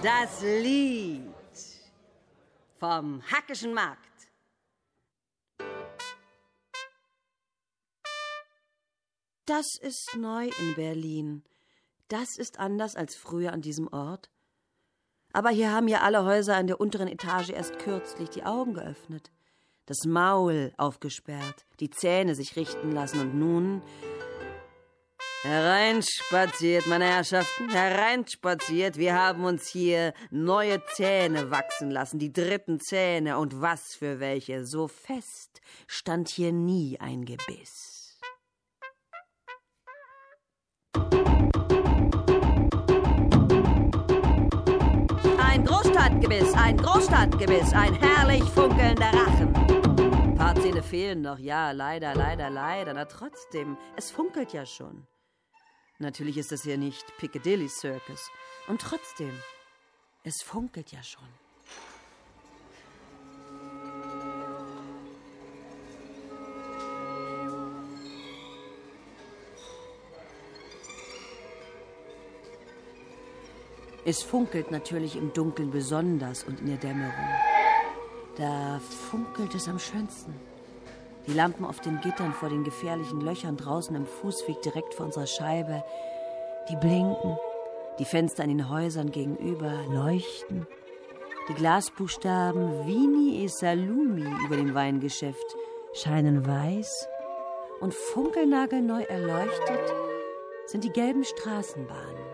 Das Lied vom Hackischen Markt. Das ist neu in Berlin. Das ist anders als früher an diesem Ort. Aber hier haben ja alle Häuser in der unteren Etage erst kürzlich die Augen geöffnet, das Maul aufgesperrt, die Zähne sich richten lassen und nun... Hereinspaziert, meine Herrschaften, hereinspaziert. Wir haben uns hier neue Zähne wachsen lassen, die dritten Zähne. Und was für welche, so fest stand hier nie ein Gebiss. Ein Großstadtgebiss, ein herrlich funkelnder Rachen. Ein paar Zähne fehlen noch, ja, leider. Na trotzdem, es funkelt ja schon. Natürlich ist das hier nicht Piccadilly Circus. Und trotzdem, es funkelt ja schon. Es funkelt natürlich im Dunkeln besonders und in der Dämmerung. Da funkelt es am schönsten. Die Lampen auf den Gittern vor den gefährlichen Löchern draußen im Fußweg direkt vor unserer Scheibe, die blinken. Die Fenster an den Häusern gegenüber leuchten. Die Glasbuchstaben Vini e Salumi über dem Weingeschäft scheinen weiß. Und funkelnagelneu erleuchtet sind die gelben Straßenbahnen.